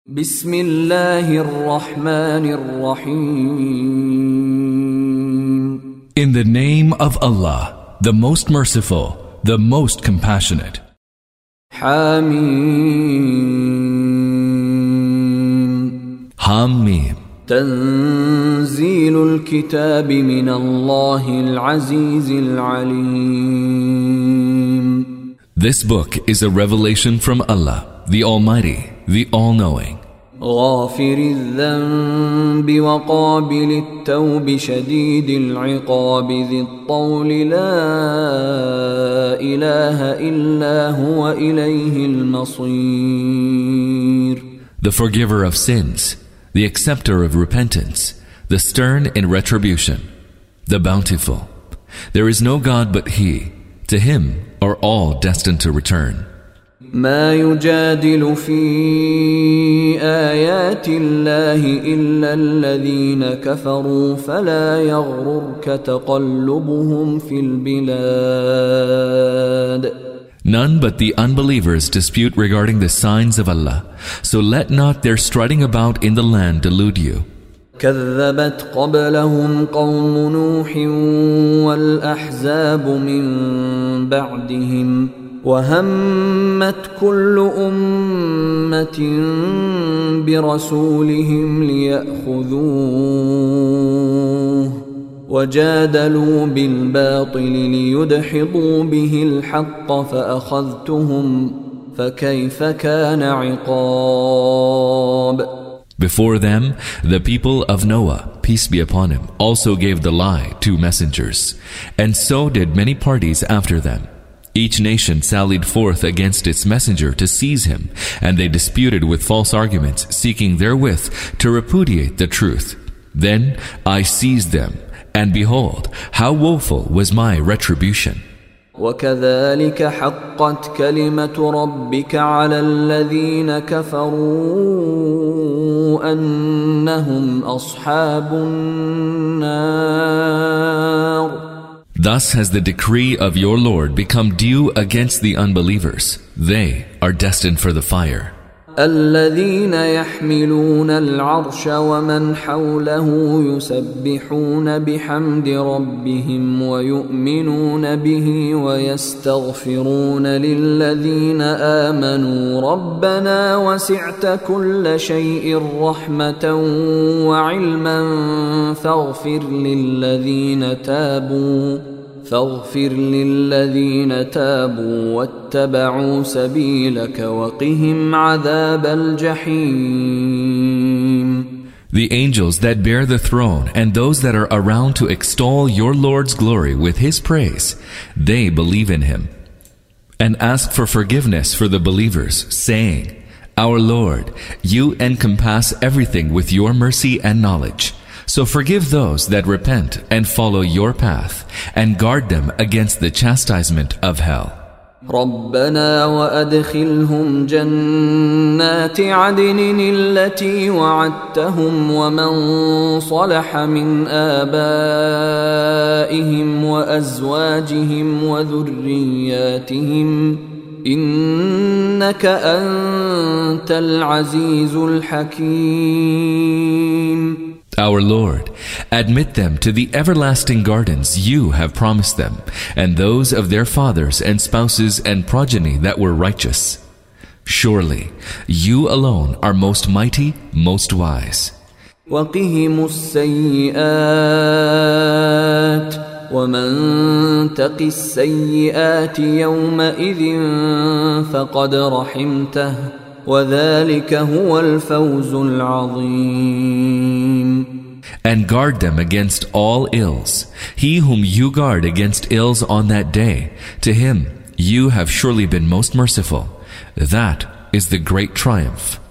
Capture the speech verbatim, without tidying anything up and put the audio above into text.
بسم الله الرحمن الرحيم. In the name of Allah, the most merciful, the most compassionate. حميم. Hamim. تنزيل الكتاب من الله العزيز العليم. This book is a revelation from Allah, the Almighty, the All-Knowing. غافر الذنب وقابل التوب شديد العقاب ذي الطول لا إله إلا هو إليه المصير. The forgiver of sins, the acceptor of repentance, the stern in retribution, the bountiful. There is no God but He. To Him are all destined to return. ما يجادل في آيات الله إلا الذين كفروا فلا يغررك تقلبهم في البلاد. None but the unbelievers dispute regarding the signs of Allah, so let not their strutting about in the land delude you. كذبت قبلهم قوم نوح والأحزاب من بعدهم وهمت كل أمة برسولهم ليأخذوه وجادلوا بالباطل ليدحضوا به الحق فأخذتهم فكيف كان عقاب. Before them, the people of Noah, peace be upon him, also gave the lie to messengers, and so did many parties after them. Each nation sallied forth against its messenger to seize him, and they disputed with false arguments, seeking therewith to repudiate the truth. Then I seized them, and behold, how woeful was my retribution. وكذلك حقت كلمة ربك على الذين كفروا أنهم أصحاب النار. Thus has the decree of your Lord become due against the unbelievers. They are destined for the fire. الذين يحملون العرش ومن حوله يسبحون بحمد ربهم ويؤمنون به ويستغفرون للذين آمنوا ربنا وسعت كل شيء رحمة وعلما فاغفر للذين تابوا فاغفر للذين تابوا واتبعوا سبيلك وقهم عذاب الجحيم. The angels that bear the throne and those that are around to extol your Lord's glory with His praise, they believe in Him. And ask for forgiveness for the believers, saying, Our Lord, You encompass everything with Your mercy and knowledge. So forgive those that repent and follow Your path, and guard them against the chastisement of hell. ربنا وأدخلهم جنات عدن التي وعدتهم ومن صلح من آبائهم وأزواجهم وذرياتهم إنك أنت العزيز الحكيم. Our Lord, admit them to the everlasting gardens You have promised them, and those of their fathers and spouses and progeny that were righteous. Surely, You alone are most mighty, most wise. وقهم السيئات ومن تق السيئات يومئذ فقد رحمته وذلك هو الفوز العظيم. And guard them against all ills. He whom You guard against ills on that day, to him You have surely been most merciful. That is the great triumph.